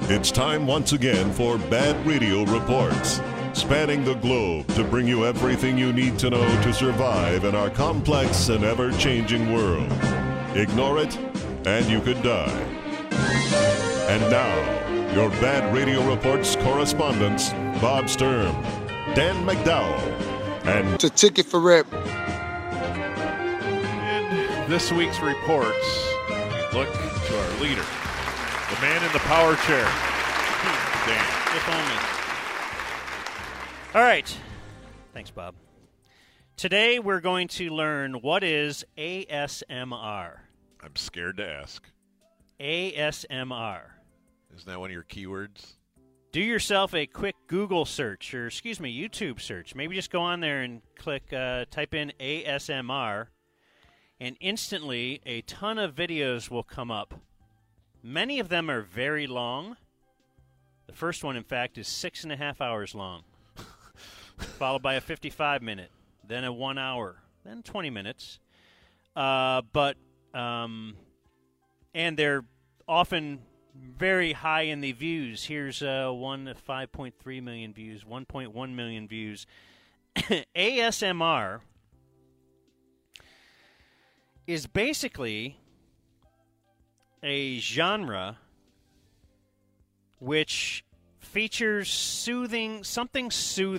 It's time once again for Bad Radio Reports, spanning the globe to bring you everything you need to know to survive in our complex and ever-changing world. Ignore it, and you could die. And now, your Bad Radio Reports correspondents, Bob Sturm, Dan McDowell, and to Ticket for Rep. In this week's reports, we look to our leader, the man in the power chair, Dan. If only. All right. Thanks, Bob. Today we're going to learn what is ASMR. I'm scared to ask. ASMR. Isn't that one of your keywords? Do yourself a quick Google search, or YouTube search. Maybe just go on there and type in ASMR, and instantly a ton of videos will come up. Many of them are very long. The first one, in fact, is 6.5 hours long, followed by a 55-minute, then a 1 hour, then 20 minutes. And they're often very high in the views. Here's one at 5.3 million views, 1.1 million views. ASMR is basically a genre which features something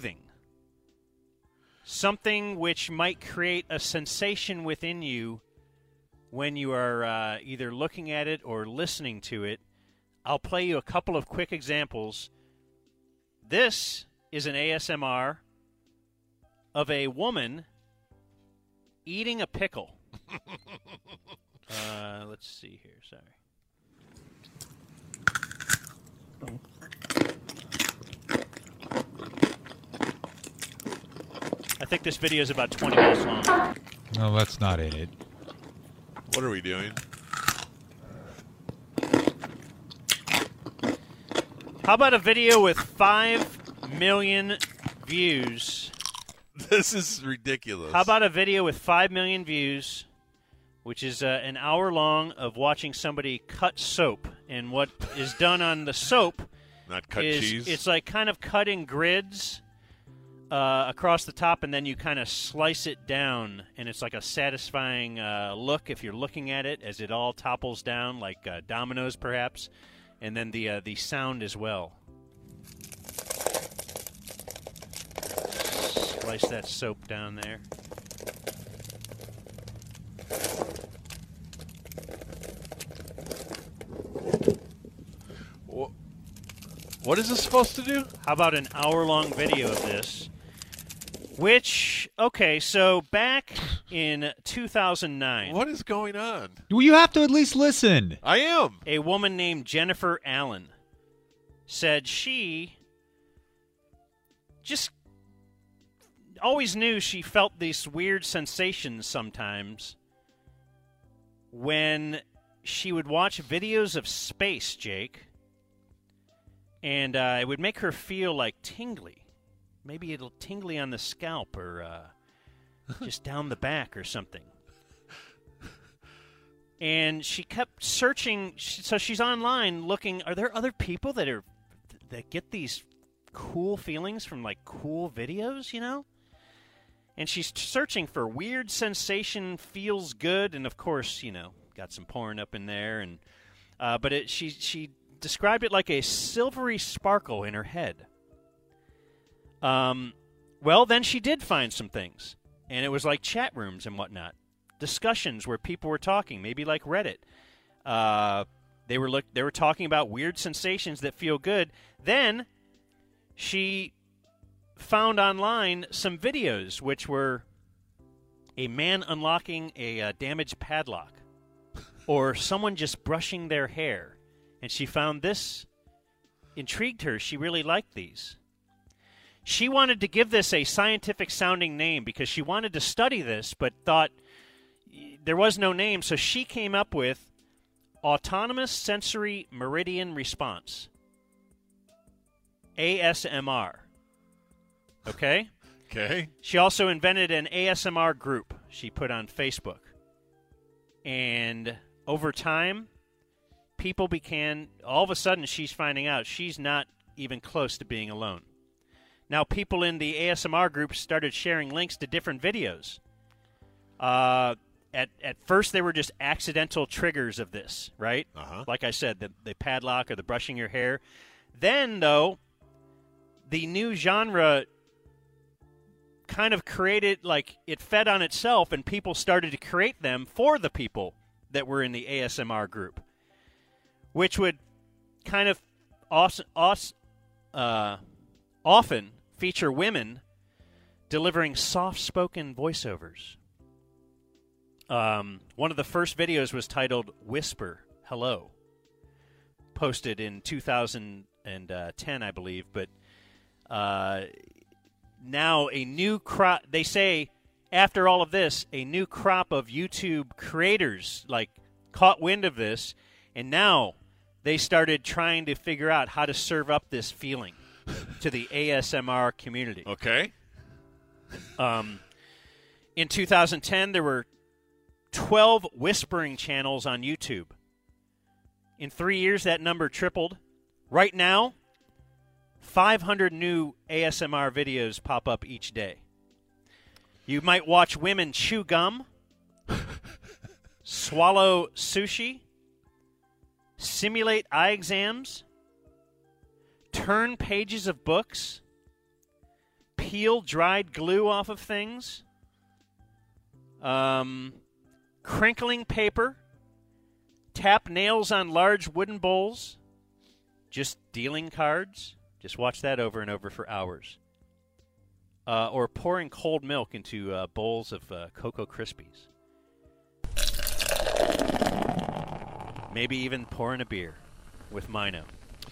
which might create a sensation within you when you are either looking at it or listening to it. I'll play you a couple of quick examples. This is an ASMR of a woman eating a pickle. Let's see here. Sorry. I think this video is about 20 minutes long. No, that's not in it. What are we doing? How about a video with 5 million views? This is ridiculous. How about a video with 5 million views, which is an hour long of watching somebody cut soap? And what is done on the soap Not cut is cheese? it's like kind of cutting grids across the top, and then you kind of slice it down, and it's like a satisfying look if you're looking at it as it all topples down, like dominoes perhaps, and then the sound as well. Slice that soap down there. What is this supposed to do? How about an hour-long video of this? So back in 2009... What is going on? Well, you have to at least listen. I am. A woman named Jennifer Allen said she just always knew she felt these weird sensations sometimes when she would watch videos of space, Jake, and it would make her feel like tingly. Maybe it'll tingly on the scalp or just down the back or something. And she kept searching. So she's online looking. Are there other people that get these cool feelings from like cool videos? And she's searching for weird sensation, feels good, and of course, got some porn up in there. And but she described it like a silvery sparkle in her head. Well, then she did find some things, and it was like chat rooms and whatnot, discussions where people were talking, maybe like Reddit. They were talking about weird sensations that feel good. Then she found online some videos which were a man unlocking a damaged padlock, or someone just brushing their hair, and she found this intrigued her. She really liked these. She wanted to give this a scientific-sounding name because she wanted to study this, but thought there was no name, so she came up with Autonomous Sensory Meridian Response, ASMR. Okay? Okay. She also invented an ASMR group she put on Facebook. And over time, people began, all of a sudden she's finding out she's not even close to being alone. Now people in the ASMR group started sharing links to different videos. At first they were just accidental triggers of this, right? Like I said, the padlock or the brushing your hair. Then, though, the new genre kind of created, like, it fed on itself, and people started to create them for the people that were in the ASMR group, which would kind of often feature women delivering soft-spoken voiceovers. One of the first videos was titled Whisper Hello, posted in 2010, I believe, but now a new crop, they say, after all of this, a new crop of YouTube creators, like, caught wind of this, and now they started trying to figure out how to serve up this feeling to the ASMR community. Okay. In 2010, there were 12 whispering channels on YouTube. In 3 years, that number tripled. Right now, 500 new ASMR videos pop up each day. You might watch women chew gum, swallow sushi, simulate eye exams, turn pages of books, peel dried glue off of things, crinkling paper, tap nails on large wooden bowls, just dealing cards. Just watch that over and over for hours. Or pouring cold milk into bowls of Cocoa Krispies. Maybe even pouring a beer with Mino.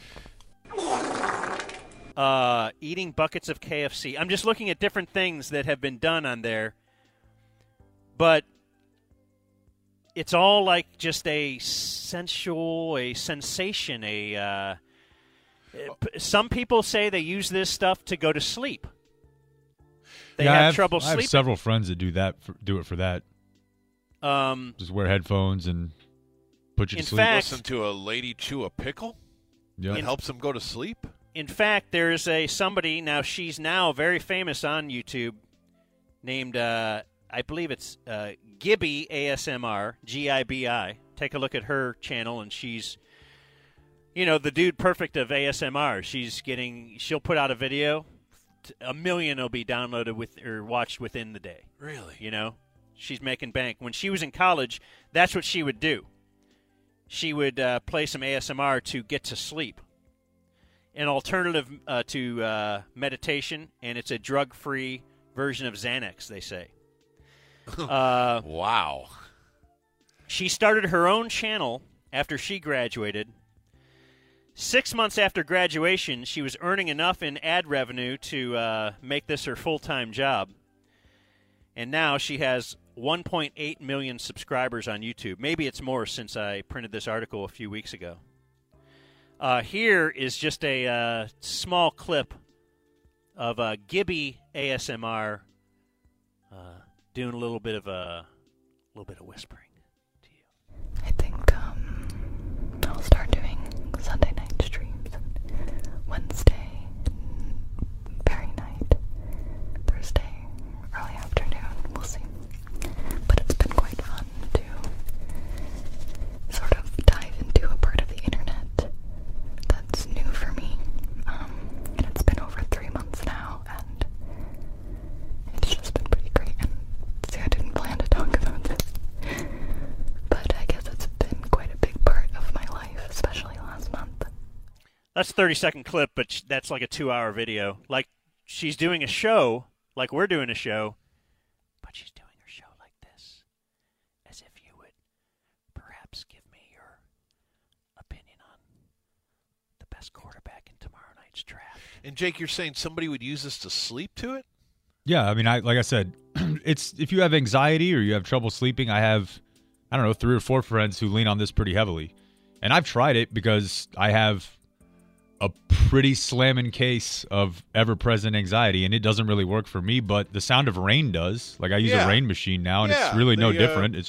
Eating buckets of KFC. I'm just looking at different things that have been done on there. But it's all like just a sensual, a sensation, some people say they use this stuff to go to sleep. They have trouble sleeping. I have several friends that do it for that. Just wear headphones and put you to sleep. Listen to a lady chew a pickle? Yeah. It helps them go to sleep? In fact, there's somebody, now she's now very famous on YouTube, named, I believe it's Gibby ASMR, Gibi. Take a look at her channel, and she's, the dude perfect of ASMR. She'll put out a video, 1 million will be downloaded or watched within the day. Really? She's making bank. When she was in college, that's what she would do. She would play some ASMR to get to sleep. An alternative to meditation, and it's a drug-free version of Xanax, they say. Wow. She started her own channel after she graduated. 6 months after graduation, she was earning enough in ad revenue to make this her full-time job. And now she has 1.8 million subscribers on YouTube. Maybe it's more since I printed this article a few weeks ago. Here is just a small clip of Gibby ASMR doing a little bit of whispering to you. I think I'll start doing Sunday night streams, Wednesday very night, Thursday early afternoon. We'll see. But it's been quite fun to sort of dive into a part of the internet that's new for me. And it's been over 3 months now, and it's just been pretty great. And see, I didn't plan to talk about this, but I guess it's been quite a big part of my life, especially last month. That's a 30-second clip, but that's like a 2-hour video. Like, she's doing a show, like we're doing a show, but she's doing her show like this, as if you would perhaps give me your opinion on the best quarterback in tomorrow night's draft. And, Jake, you're saying somebody would use this to sleep to it? Yeah, I mean, like I said, it's if you have anxiety or you have trouble sleeping, I have, 3 or 4 friends who lean on this pretty heavily. And I've tried it because I have a pretty slamming case of ever-present anxiety, and it doesn't really work for me, but the sound of rain does. Like, I use a rain machine now, and it's really no different. It's just...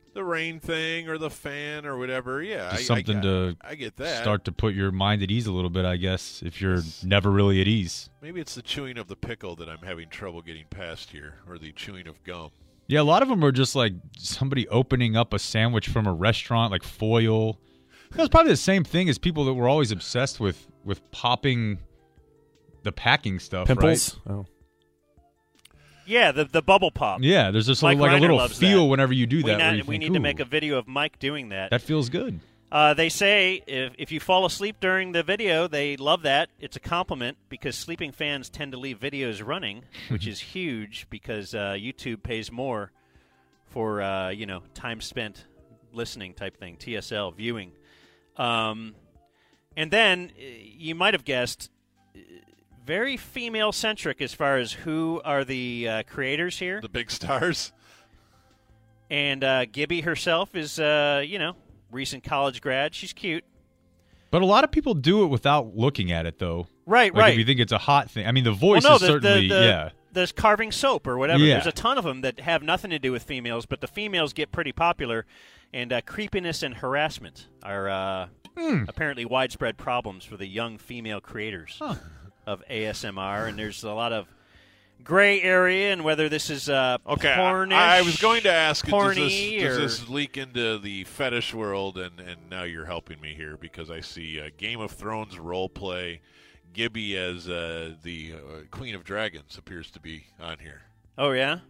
the rain thing or the fan or whatever. Yeah, Just something to I get that. start to put your mind at ease a little bit, I guess, if you're never really at ease. Maybe it's the chewing of the pickle that I'm having trouble getting past here, or the chewing of gum. Yeah, a lot of them are just like somebody opening up a sandwich from a restaurant, like foil. It's probably the same thing as people that were always obsessed with popping the packing stuff, Pimples? right? Oh. Yeah, the bubble pop. Yeah, there's just Mike like a Reiner little loves feel that. whenever you do that. where you We think, need to "Ooh, make a video of Mike doing that. that feels good. They say if you fall asleep during the video, they love that. It's a compliment because sleeping fans tend to leave videos running, which is huge because YouTube pays more for time spent listening type thing, TSL viewing. And then you might have guessed, very female centric as far as who are the creators here. The big stars. And Gibby herself is recent college grad. She's cute. But a lot of people do it without looking at it, though. Right, Like right. if you think it's a hot thing. I mean, the voice Well, no, is certainly, yeah. There's carving soap or whatever. Yeah. There's a ton of them that have nothing to do with females, but the females get pretty popular, and creepiness and harassment are apparently widespread problems for the young female creators of ASMR, and there's a lot of gray area and whether this is Okay, pornish, I was going to ask, porny, does or this leak into the fetish world? And now you're helping me here because I see Game of Thrones role play. Gibby as the Queen of Dragons appears to be on here. Oh yeah?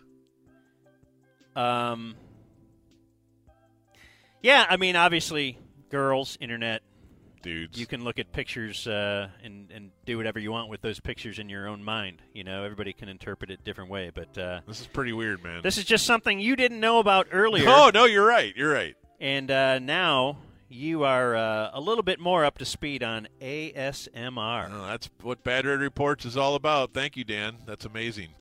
Yeah. Yeah, I mean, obviously, girls, internet, Dudes. you can look at pictures and do whatever you want with those pictures in your own mind. You know, everybody can interpret it a different way, but This is pretty weird, man. this is just something you didn't know about earlier. Oh, no, you're right. You're right. And now you are a little bit more up to speed on ASMR. Oh, that's what Bad Red Reports is all about. Thank you, Dan. That's amazing.